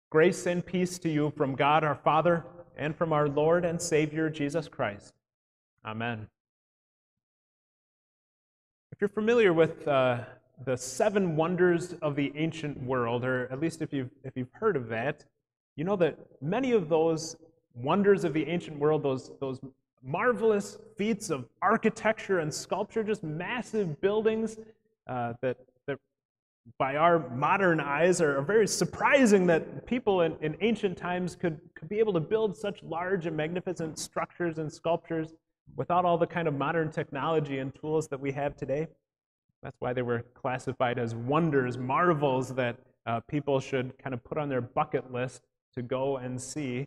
Grace and peace to you from God our Father and from our Lord and Savior Jesus Christ. Amen. If you're familiar with the seven wonders of the ancient world, or at least if you've heard of that, you know that many of those wonders of the ancient world, those marvelous feats of architecture and sculpture, just massive buildings that by our modern eyes are very surprising that people in ancient times could be able to build such large and magnificent structures and sculptures without all the kind of modern technology and tools that we have today. That's why they were classified as wonders, marvels that people should kind of put on their bucket list to go and see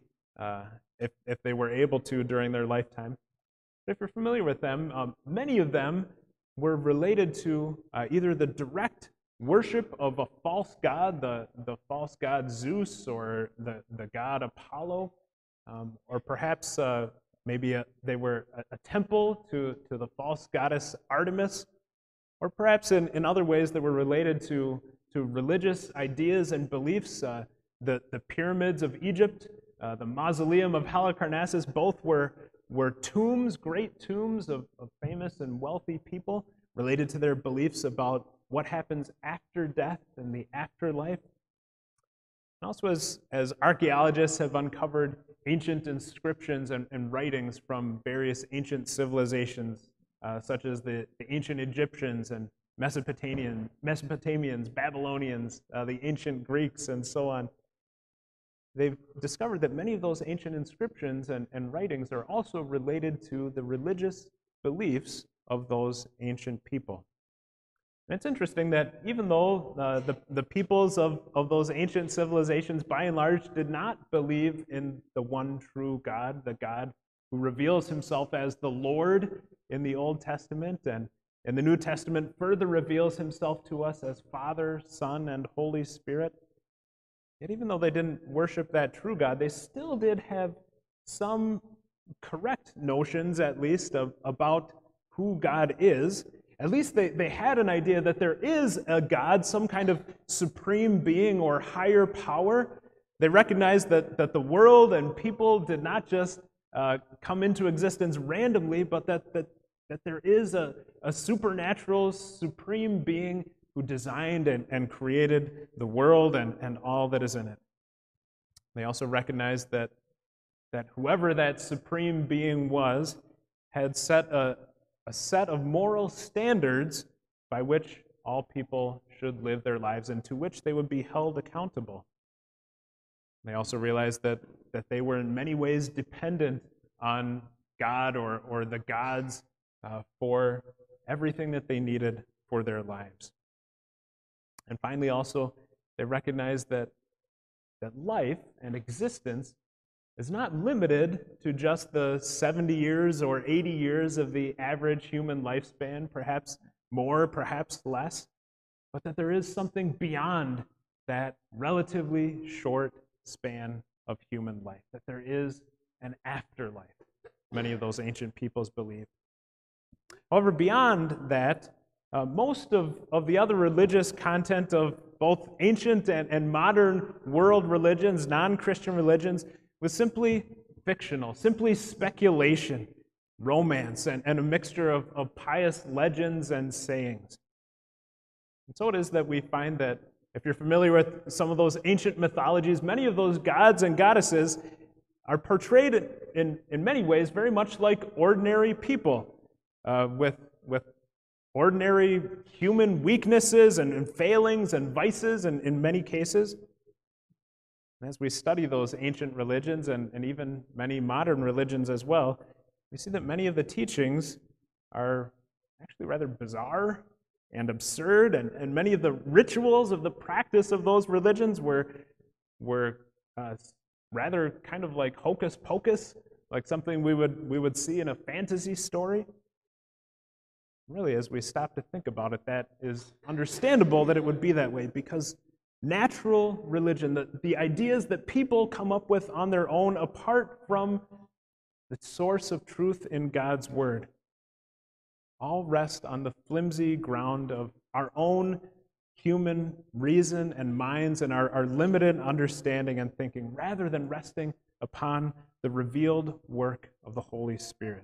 if they were able to during their lifetime. If you're familiar with them, many of them were related to either the direct worship of a false god, the false god Zeus, or the god Apollo, or perhaps maybe they were a temple to the false goddess Artemis, or perhaps in other ways that were related to religious ideas and beliefs. The pyramids of Egypt, the mausoleum of Halicarnassus, both were tombs, great tombs of famous and wealthy people related to their beliefs about what happens after death and the afterlife. And also as archaeologists have uncovered ancient inscriptions and writings from various ancient civilizations, such as the ancient Egyptians and Mesopotamians, Babylonians, the ancient Greeks, and so on, they've discovered that many of those ancient inscriptions and writings are also related to the religious beliefs of those ancient people. And it's interesting that even though the peoples of those ancient civilizations, by and large, did not believe in the one true God, the God who reveals himself as the Lord in the Old Testament, and in the New Testament further reveals himself to us as Father, Son, and Holy Spirit, yet even though they didn't worship that true God, they still did have some correct notions, at least, about who God is. At least they had an idea that there is a God, some kind of supreme being or higher power. They recognized that the world and people did not just come into existence randomly, but that there is a supernatural, supreme being who designed and created the world and all that is in it. They also recognized that whoever that supreme being was had set a set of moral standards by which all people should live their lives and to which they would be held accountable. They also realized that they were in many ways dependent on God or the gods for everything that they needed for their lives. And finally, also, they recognized that life and existence is not limited to just the 70 years or 80 years of the average human lifespan, perhaps more, perhaps less, but that there is something beyond that relatively short span of human life, that there is an afterlife, many of those ancient peoples believed. However, beyond that, most of the other religious content of both ancient and modern world religions, non-Christian religions, was simply fictional, simply speculation, romance, and a mixture of pious legends and sayings. And so it is that we find that if you're familiar with some of those ancient mythologies, many of those gods and goddesses are portrayed in many ways very much like ordinary people, with ordinary human weaknesses and failings and vices in many cases. And as we study those ancient religions and even many modern religions as well, we see that many of the teachings are actually rather bizarre and absurd, and many of the rituals of the practice of those religions were rather kind of like hocus pocus, like something we would see in a fantasy story. Really, as we stop to think about it, that is understandable that it would be that way, because natural religion, the ideas that people come up with on their own apart from the source of truth in God's Word, all rest on the flimsy ground of our own human reason and minds and our limited understanding and thinking, rather than resting upon the revealed work of the Holy Spirit.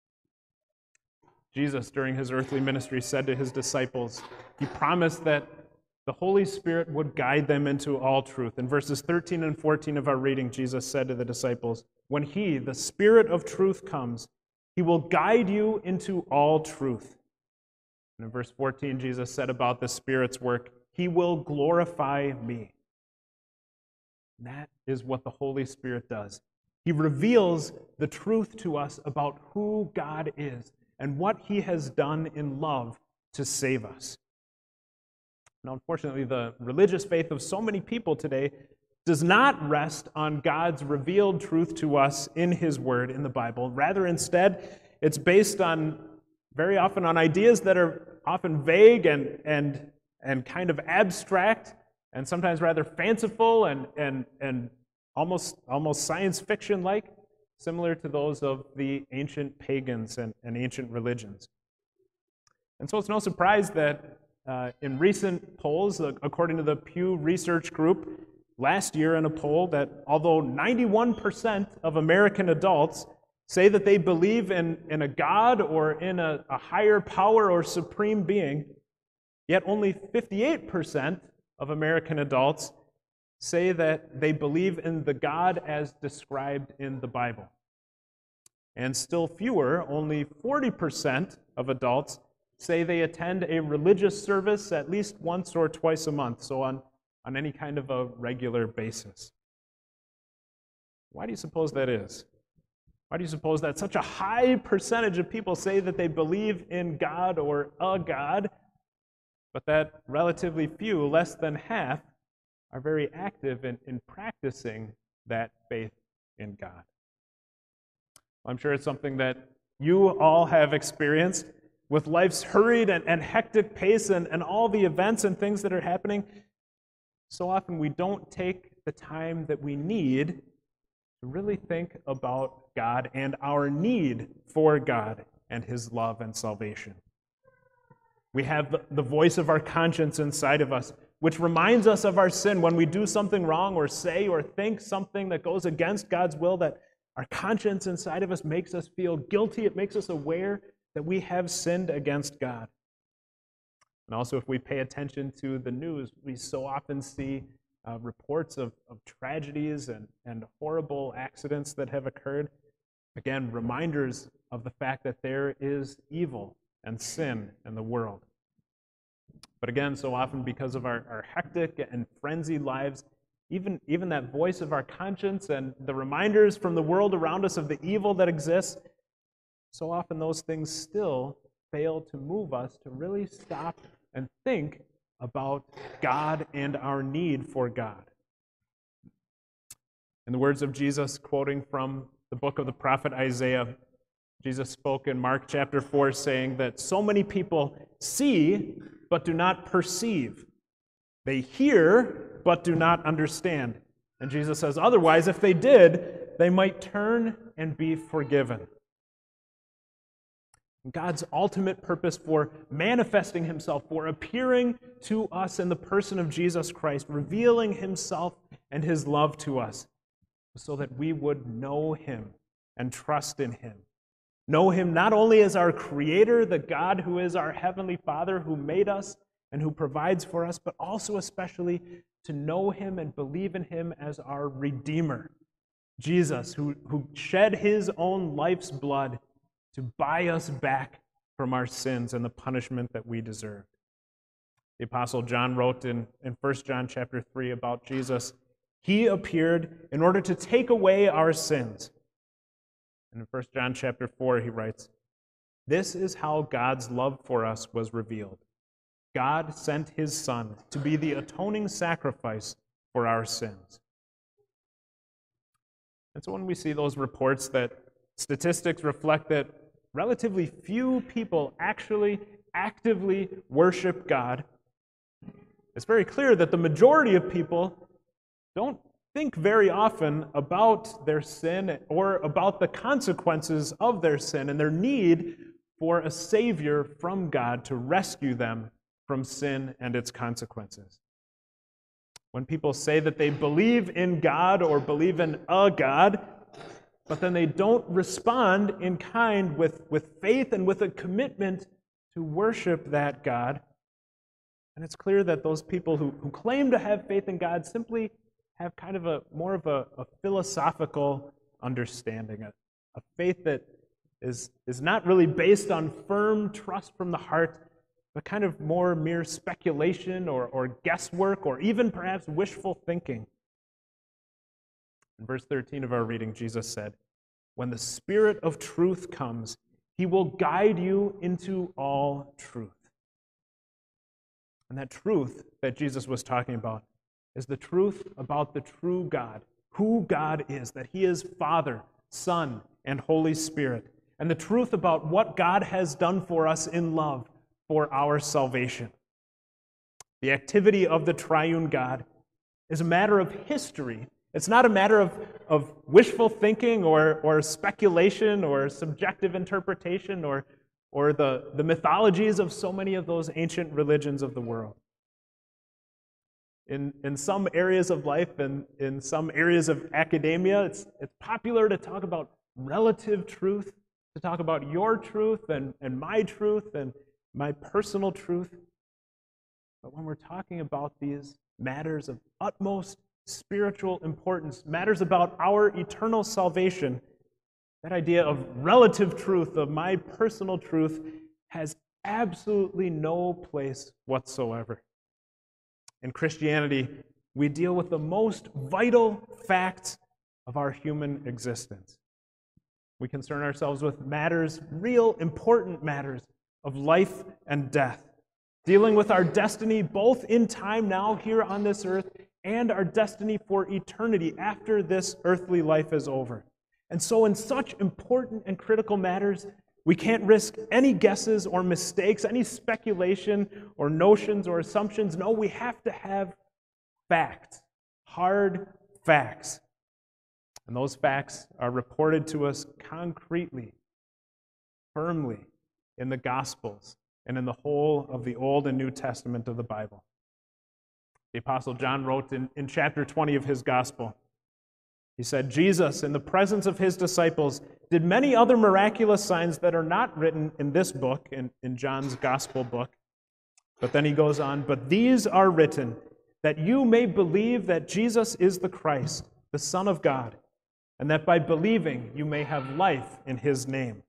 Jesus, during his earthly ministry, said to his disciples, he promised that the Holy Spirit would guide them into all truth. In verses 13 and 14 of our reading, Jesus said to the disciples, when he, the Spirit of truth, comes, he will guide you into all truth. And in verse 14, Jesus said about the Spirit's work, he will glorify me. And that is what the Holy Spirit does. He reveals the truth to us about who God is and what he has done in love to save us. Now, unfortunately, the religious faith of so many people today does not rest on God's revealed truth to us in his word, in the Bible. Rather, instead, it's based on, very often, on ideas that are often vague and kind of abstract, and sometimes rather fanciful and almost science fiction-like, similar to those of the ancient pagans and ancient religions. And so it's no surprise that in recent polls, according to the Pew Research Group, last year in a poll, that although 91% of American adults say that they believe in a God or in a higher power or supreme being, yet only 58% of American adults say that they believe in the God as described in the Bible. And still fewer, only 40% of adults say they attend a religious service at least once or twice a month, so on any kind of a regular basis. Why do you suppose that is? Why do you suppose that such a high percentage of people say that they believe in God or a God, but that relatively few, less than half, are very active in practicing that faith in God? Well, I'm sure it's something that you all have experienced with life's hurried and hectic pace and all the events and things that are happening. So often we don't take the time that we need to really think about God and our need for God and his love and salvation. We have the voice of our conscience inside of us, which reminds us of our sin when we do something wrong or say or think something that goes against God's will, that our conscience inside of us makes us feel guilty. It makes us aware that we have sinned against God. And also, if we pay attention to the news, we so often see reports of tragedies and horrible accidents that have occurred. Again, reminders of the fact that there is evil and sin in the world. But again, so often because of our hectic and frenzied lives, even that voice of our conscience and the reminders from the world around us of the evil that exists, so often those things still fail to move us to really stop and think about God and our need for God. In the words of Jesus, quoting from the book of the prophet Isaiah, Jesus spoke in Mark chapter 4, saying that so many people see but do not perceive. They hear but do not understand. And Jesus says, otherwise, if they did, they might turn and be forgiven. God's ultimate purpose for manifesting himself, for appearing to us in the person of Jesus Christ, revealing himself and his love to us, so that we would know him and trust in him. Know him not only as our Creator, the God who is our Heavenly Father, who made us and who provides for us, but also especially to know him and believe in him as our Redeemer, Jesus, who shed his own life's blood to buy us back from our sins and the punishment that we deserved. The Apostle John wrote in 1 John chapter 3 about Jesus, he appeared in order to take away our sins. And in 1 John chapter 4 he writes, this is how God's love for us was revealed. God sent his Son to be the atoning sacrifice for our sins. And so when we see those reports that statistics reflect that relatively few people actually actively worship God, it's very clear that the majority of people don't think very often about their sin or about the consequences of their sin and their need for a Savior from God to rescue them from sin and its consequences. When people say that they believe in God or believe in a God, but then they don't respond in kind with faith and with a commitment to worship that God, and it's clear that those people who claim to have faith in God simply have kind of more of a philosophical understanding, a faith that is not really based on firm trust from the heart, but kind of more mere speculation or guesswork or even perhaps wishful thinking. In verse 13 of our reading, Jesus said, "When the Spirit of truth comes, he will guide you into all truth." And that truth that Jesus was talking about is the truth about the true God, who God is, that he is Father, Son, and Holy Spirit, and the truth about what God has done for us in love for our salvation. The activity of the triune God is a matter of history. It's not a matter of wishful thinking or speculation or subjective interpretation or the mythologies of so many of those ancient religions of the world. In some areas of life and in some areas of academia, it's popular to talk about relative truth, to talk about your truth and my truth and my personal truth. But when we're talking about these matters of utmost spiritual importance, matters about our eternal salvation, that idea of relative truth, of my personal truth, has absolutely no place whatsoever. In Christianity, we deal with the most vital facts of our human existence. We concern ourselves with matters, real important matters of life and death, dealing with our destiny both in time now here on this earth and our destiny for eternity after this earthly life is over. And so in such important and critical matters, we can't risk any guesses or mistakes, any speculation or notions or assumptions. No, we have to have facts, hard facts. And those facts are reported to us concretely, firmly, in the Gospels and in the whole of the Old and New Testament of the Bible. The Apostle John wrote in chapter 20 of his Gospel, he said, "Jesus, in the presence of his disciples, did many other miraculous signs that are not written in this book," in John's Gospel book. But then he goes on, "But these are written, that you may believe that Jesus is the Christ, the Son of God, and that by believing you may have life in his name."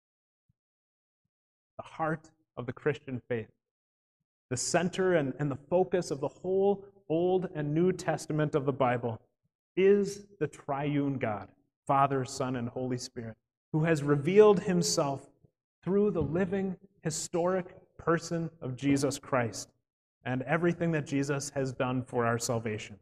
The heart of the Christian faith, the center and the focus of the whole Old and New Testament of the Bible, is the triune God, Father, Son, and Holy Spirit, who has revealed himself through the living, historic person of Jesus Christ and everything that Jesus has done for our salvation.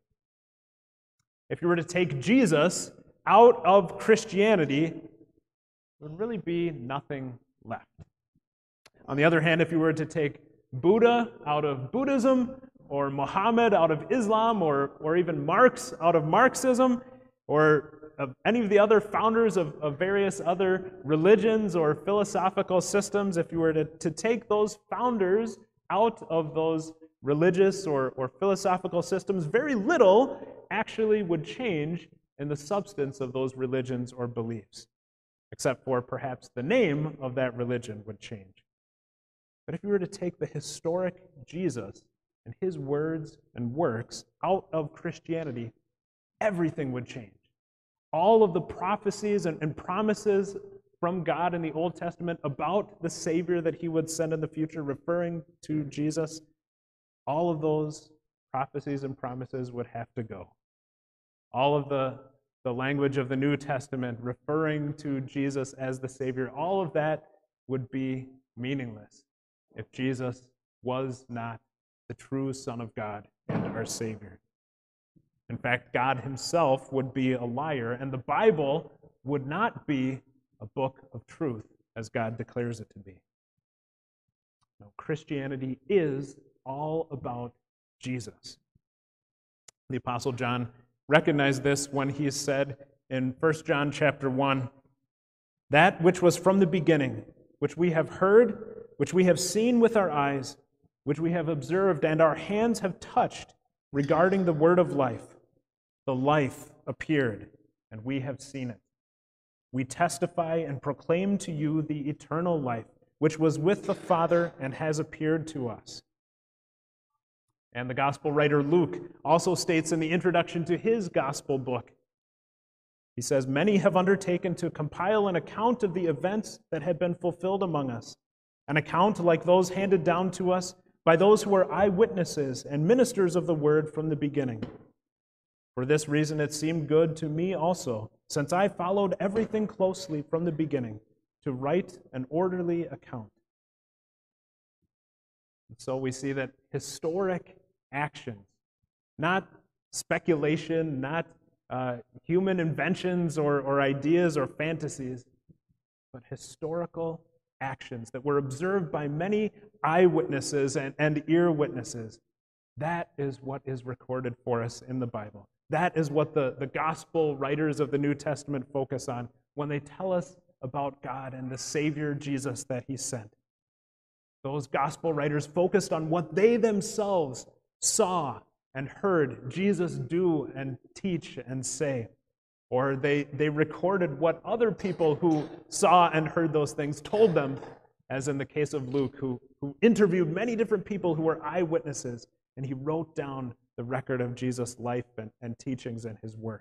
If you were to take Jesus out of Christianity, there would really be nothing left. On the other hand, if you were to take Buddha out of Buddhism, or Muhammad out of Islam, or even Marx out of Marxism, or any of the other founders of various other religions or philosophical systems, if you were to take those founders out of those religious or philosophical systems, very little actually would change in the substance of those religions or beliefs, except for perhaps the name of that religion would change. But if you were to take the historic Jesus and his words and works out of Christianity, everything would change. All of the prophecies and promises from God in the Old Testament about the Savior that he would send in the future, referring to Jesus, all of those prophecies and promises would have to go. All of the language of the New Testament referring to Jesus as the Savior, all of that would be meaningless if Jesus was not the true Son of God and our Savior. In fact, God himself would be a liar, and the Bible would not be a book of truth as God declares it to be. No, Christianity is all about Jesus. The Apostle John recognized this when he said in 1 John chapter 1, "That which was from the beginning, which we have heard, which we have seen with our eyes, which we have observed and our hands have touched regarding the word of life. The life appeared, and we have seen it. We testify and proclaim to you the eternal life, which was with the Father and has appeared to us." And the gospel writer Luke also states in the introduction to his gospel book, he says, "Many have undertaken to compile an account of the events that had been fulfilled among us, an account like those handed down to us by those who were eyewitnesses and ministers of the word from the beginning. For this reason it seemed good to me also, since I followed everything closely from the beginning, to write an orderly account." And so we see that historic actions, not speculation, not human inventions or ideas or fantasies, but historical actions that were observed by many eyewitnesses and ear witnesses. That is what is recorded for us in the Bible. That is what the gospel writers of the New Testament focus on when they tell us about God and the Savior Jesus that He sent. Those gospel writers focused on what they themselves saw and heard Jesus do and teach and say. Or they recorded what other people who saw and heard those things told them, as in the case of Luke, who interviewed many different people who were eyewitnesses, and he wrote down the record of Jesus' life and teachings and his work.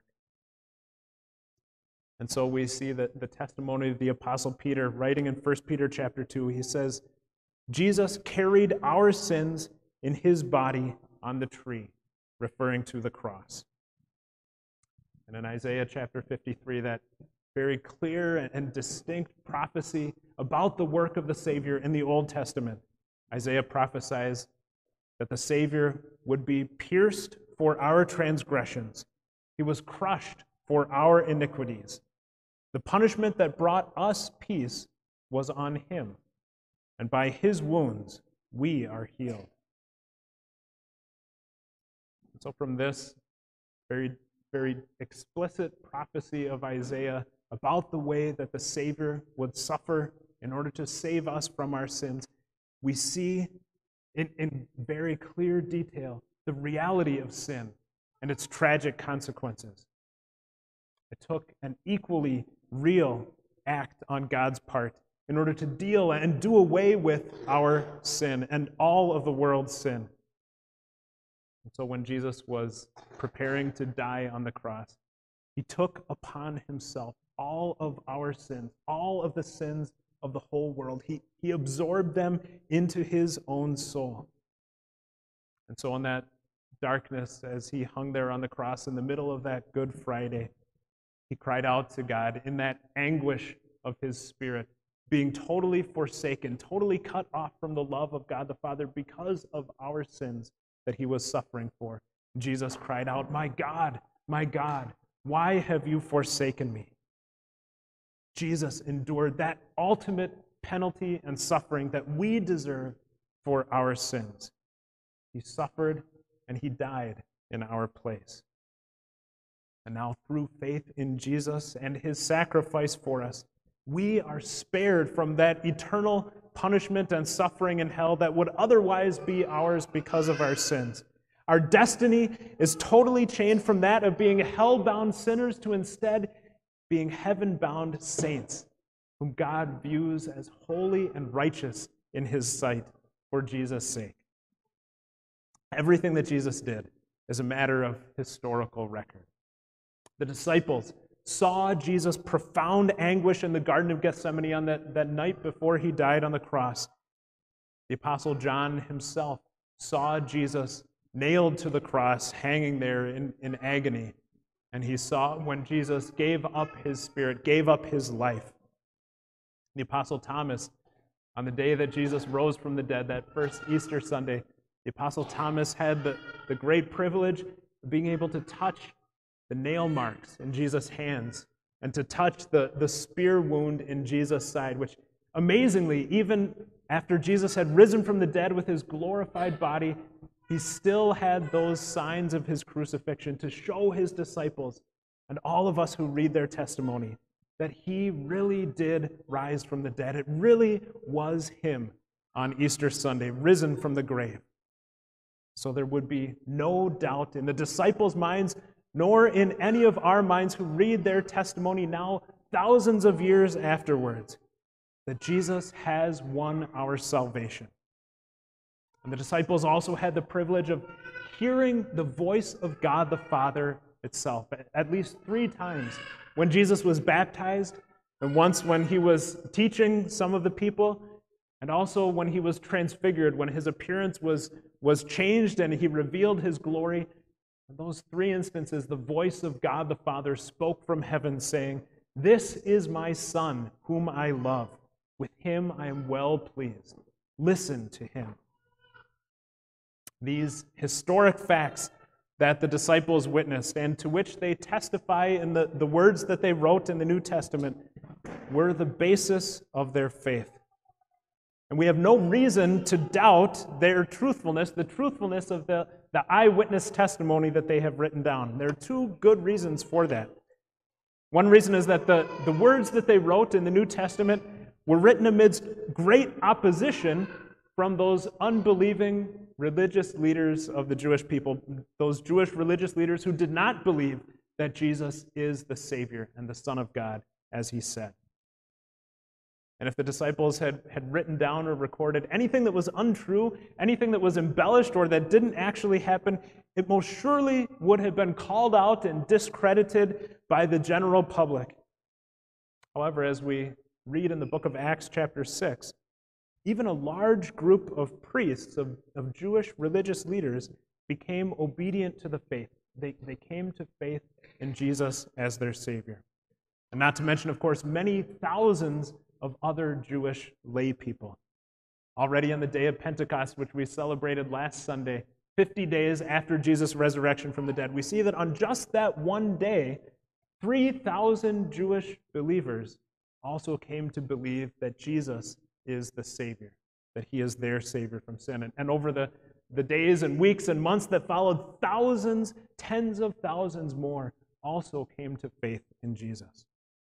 And so we see that the testimony of the Apostle Peter, writing in 1 Peter chapter 2, he says, "Jesus carried our sins in his body on the tree," referring to the cross. And in Isaiah chapter 53, that very clear and distinct prophecy about the work of the Savior in the Old Testament, Isaiah prophesies that the Savior would be pierced for our transgressions. He was crushed for our iniquities. The punishment that brought us peace was on him, and by his wounds we are healed. And so from this very explicit prophecy of Isaiah about the way that the Savior would suffer in order to save us from our sins, we see in very clear detail the reality of sin and its tragic consequences. It took an equally real act on God's part in order to deal and do away with our sin and all of the world's sin. And so when Jesus was preparing to die on the cross, he took upon himself all of our sins, all of the sins of the whole world. He absorbed them into his own soul. And so in that darkness, as he hung there on the cross in the middle of that Good Friday, he cried out to God in that anguish of his spirit, being totally forsaken, totally cut off from the love of God the Father because of our sins that he was suffering for. Jesus cried out, my God, why have you forsaken me?" Jesus endured that ultimate penalty and suffering that we deserve for our sins. He suffered and he died in our place. And now through faith in Jesus and his sacrifice for us, we are spared from that eternal punishment and suffering in hell that would otherwise be ours because of our sins. Our destiny is totally changed from that of being hell-bound sinners to instead being heaven-bound saints, whom God views as holy and righteous in his sight for Jesus' sake. Everything that Jesus did is a matter of historical record. The disciples saw Jesus' profound anguish in the Garden of Gethsemane on that night before he died on the cross. The Apostle John himself saw Jesus nailed to the cross, hanging there in agony. And he saw when Jesus gave up his spirit, gave up his life. The Apostle Thomas, on the day that Jesus rose from the dead, that first Easter Sunday, the Apostle Thomas had the great privilege of being able to touch the nail marks in Jesus' hands and to touch the spear wound in Jesus' side, which amazingly, even after Jesus had risen from the dead with his glorified body, he still had those signs of his crucifixion to show his disciples and all of us who read their testimony that he really did rise from the dead. It really was him on Easter Sunday, risen from the grave. So there would be no doubt in the disciples' minds, nor in any of our minds who read their testimony now, thousands of years afterwards, that Jesus has won our salvation. And the disciples also had the privilege of hearing the voice of God the Father itself, at least 3 times. When Jesus was baptized, and once when he was teaching some of the people, and also when he was transfigured, when his appearance was changed and he revealed his glory. In those 3 instances, the voice of God the Father spoke from heaven, saying, "This is my Son, whom I love. With him I am well pleased. Listen to him." These historic facts that the disciples witnessed and to which they testify in the words that they wrote in the New Testament were the basis of their faith. And we have no reason to doubt their truthfulness, the truthfulness of the eyewitness testimony that they have written down. There are 2 good reasons for that. One reason is that the words that they wrote in the New Testament were written amidst great opposition from those unbelieving religious leaders of the Jewish people, those Jewish religious leaders who did not believe that Jesus is the Savior and the Son of God, as he said. And if the disciples had written down or recorded anything that was untrue, anything that was embellished or that didn't actually happen, it most surely would have been called out and discredited by the general public. However, as we read in the book of Acts chapter 6, even a large group of priests, of Jewish religious leaders, became obedient to the faith. They came to faith in Jesus as their Savior. And not to mention, of course, many thousands of other Jewish lay people. Already on the day of Pentecost, which we celebrated last Sunday, 50 days after Jesus' resurrection from the dead, we see that on just that one day, 3,000 Jewish believers also came to believe that Jesus is the Savior, that he is their Savior from sin. And over the days and weeks and months that followed, thousands, tens of thousands more also came to faith in Jesus.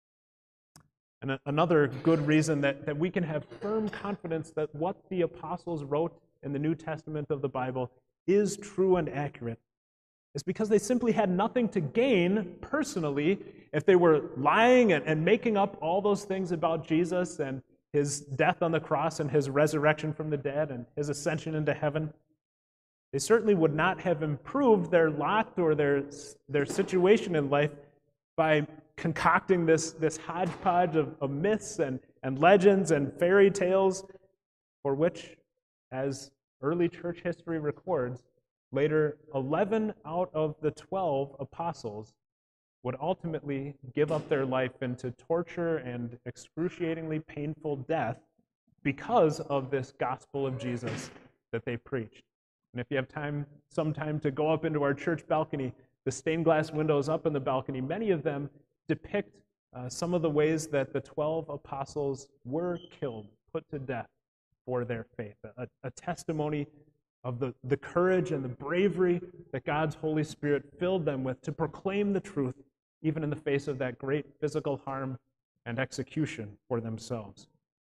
And another good reason that we can have firm confidence that what the apostles wrote in the New Testament of the Bible is true and accurate is because they simply had nothing to gain personally if they were lying and making up all those things about Jesus and his death on the cross and his resurrection from the dead and his ascension into heaven. They certainly would not have improved their lot or their situation in life by concocting this hodgepodge of myths and legends and fairy tales for which, as early church history records, later 11 out of the 12 apostles would ultimately give up their life into torture and excruciatingly painful death because of this gospel of Jesus that they preached. And if you have some time to go up into our church balcony, the stained glass windows up in the balcony, many of them depict some of the ways that the 12 apostles were killed, put to death for their faith. A testimony of the courage and the bravery that God's Holy Spirit filled them with to proclaim the truth, even in the face of that great physical harm and execution for themselves.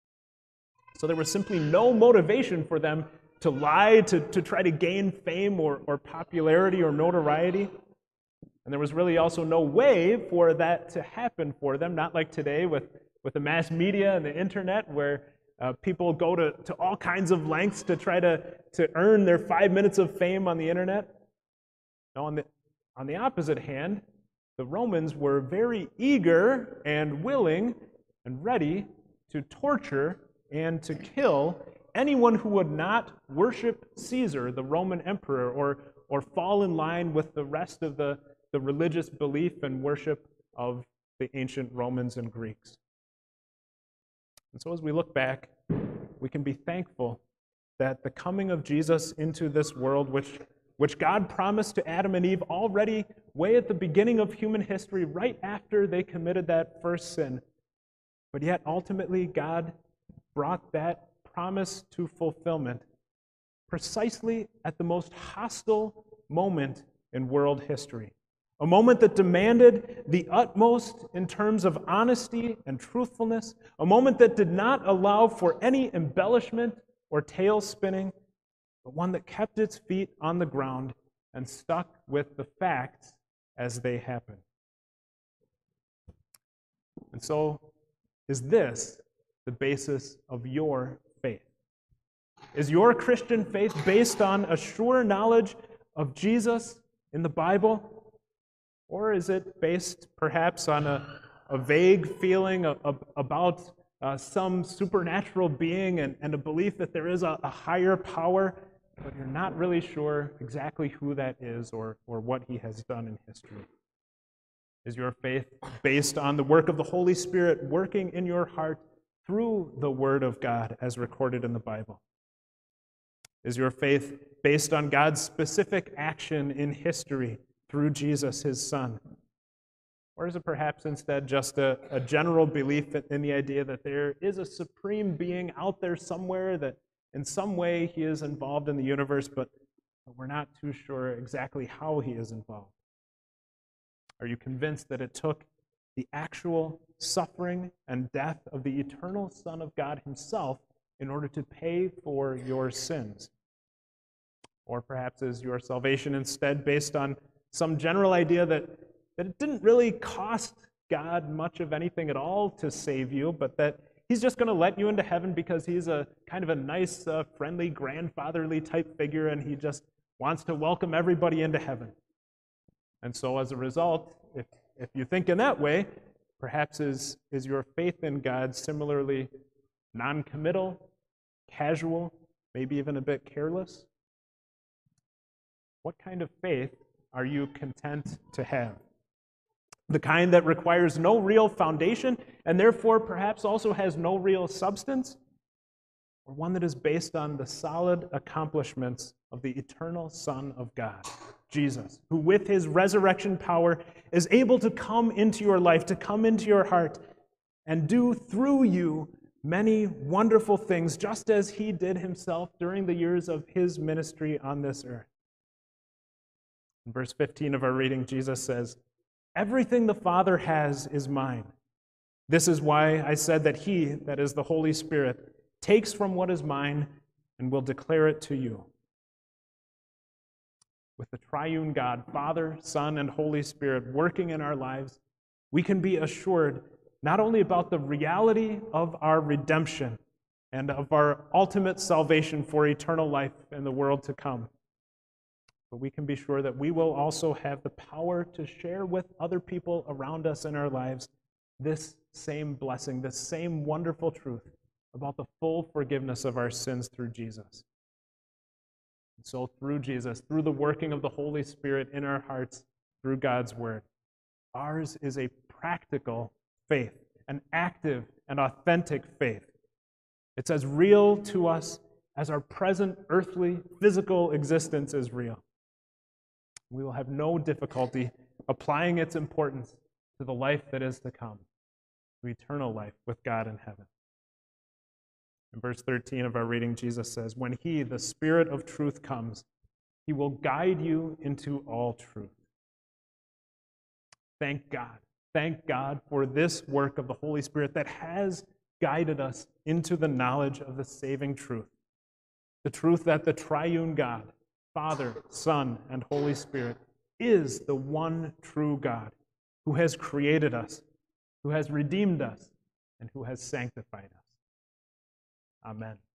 So there was simply no motivation for them to lie, to try to gain fame or popularity or notoriety. And there was really also no way for that to happen for them, not like today with the mass media and the internet where people go to all kinds of lengths to try to earn their 5 minutes of fame on the internet. Now, on the opposite hand, the Romans were very eager and willing and ready to torture and to kill anyone who would not worship Caesar, the Roman emperor, or fall in line with the rest of the religious belief and worship of the ancient Romans and Greeks. And so as we look back, we can be thankful that the coming of Jesus into this world, which God promised to Adam and Eve already way at the beginning of human history, right after they committed that first sin, but yet ultimately God brought that promise to fulfillment precisely at the most hostile moment in world history. A moment that demanded the utmost in terms of honesty and truthfulness. A moment that did not allow for any embellishment or tail spinning, but one that kept its feet on the ground and stuck with the facts as they happened. And so, is this the basis of your faith? Is your Christian faith based on a sure knowledge of Jesus in the Bible? Or is it based perhaps on a vague feeling about some supernatural being and a belief that there is a higher power, but you're not really sure exactly who that is or what he has done in history? Is your faith based on the work of the Holy Spirit working in your heart through the Word of God as recorded in the Bible? Is your faith based on God's specific action in history through Jesus, his Son? Or is it perhaps instead just a general belief in the idea that there is a supreme being out there somewhere, that in some way he is involved in the universe, but we're not too sure exactly how he is involved? Are you convinced that it took the actual suffering and death of the eternal Son of God himself in order to pay for your sins? Or perhaps is your salvation instead based on some general idea that it didn't really cost God much of anything at all to save you, but that he's just going to let you into heaven because he's a kind of a nice, friendly, grandfatherly type figure, and he just wants to welcome everybody into heaven? And so as a result, if you think in that way, perhaps is your faith in God similarly non-committal, casual, maybe even a bit careless? What kind of faith are you content to have? The kind that requires no real foundation and therefore perhaps also has no real substance? Or one that is based on the solid accomplishments of the eternal Son of God, Jesus, who with his resurrection power is able to come into your life, to come into your heart, and do through you many wonderful things, just as he did himself during the years of his ministry on this earth? In verse 15 of our reading, Jesus says, "Everything the Father has is mine. This is why I said that he, that is the Holy Spirit, takes from what is mine and will declare it to you." With the triune God, Father, Son, and Holy Spirit working in our lives, we can be assured not only about the reality of our redemption and of our ultimate salvation for eternal life in the world to come, but we can be sure that we will also have the power to share with other people around us in our lives this same blessing, this same wonderful truth about the full forgiveness of our sins through Jesus. And so through Jesus, through the working of the Holy Spirit in our hearts, through God's Word, ours is a practical faith, an active and authentic faith. It's as real to us as our present earthly, physical existence is real. We will have no difficulty applying its importance to the life that is to come, to eternal life with God in heaven. In verse 13 of our reading, Jesus says, "When he, the Spirit of truth, comes, he will guide you into all truth." Thank God. Thank God for this work of the Holy Spirit that has guided us into the knowledge of the saving truth. The truth that the triune God, Father, Son, and Holy Spirit, is the one true God who has created us, who has redeemed us, and who has sanctified us. Amen.